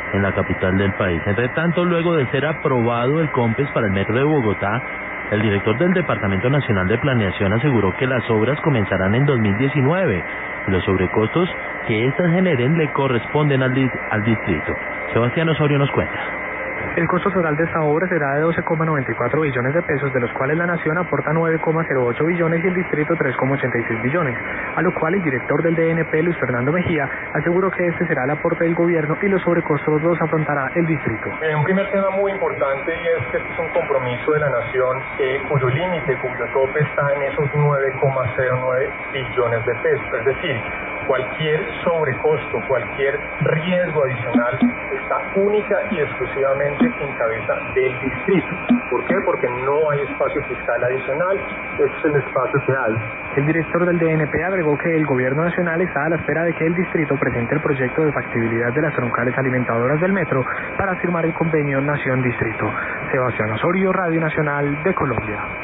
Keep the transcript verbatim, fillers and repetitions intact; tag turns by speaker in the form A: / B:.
A: en la capital del país. Entre tanto, luego de ser aprobado el COMPES para el metro de Bogotá, el director del Departamento Nacional de Planeación aseguró que las obras comenzarán en dos mil diecinueve y los sobrecostos que éstas generen le corresponden al, di al distrito. Sebastián Osorio nos cuenta.
B: El costo total de esta obra será de doce coma noventa y cuatro billones de pesos, de los cuales la Nación aporta nueve coma cero ocho billones y el distrito tres coma ochenta y seis billones, a lo cual el director del D N P, Luis Fernando Mejía, aseguró que este será el aporte del gobierno y los sobrecostos los afrontará el distrito.
C: Un primer tema muy importante y es que este es un compromiso de la Nación eh, cuyo límite, cuyo tope está en esos nueve coma cero nueve billones de pesos, es decir, cualquier sobrecosto, cualquier riesgo adicional está única y exclusivamente en cabeza del distrito. ¿Por qué? Porque no hay espacio fiscal adicional, este es el espacio que hay.
B: El director del D N P agregó que el gobierno nacional está a la espera de que el distrito presente el proyecto de factibilidad de las troncales alimentadoras del metro para firmar el convenio Nación-Distrito. Sebastián Osorio, Radio Nacional de Colombia.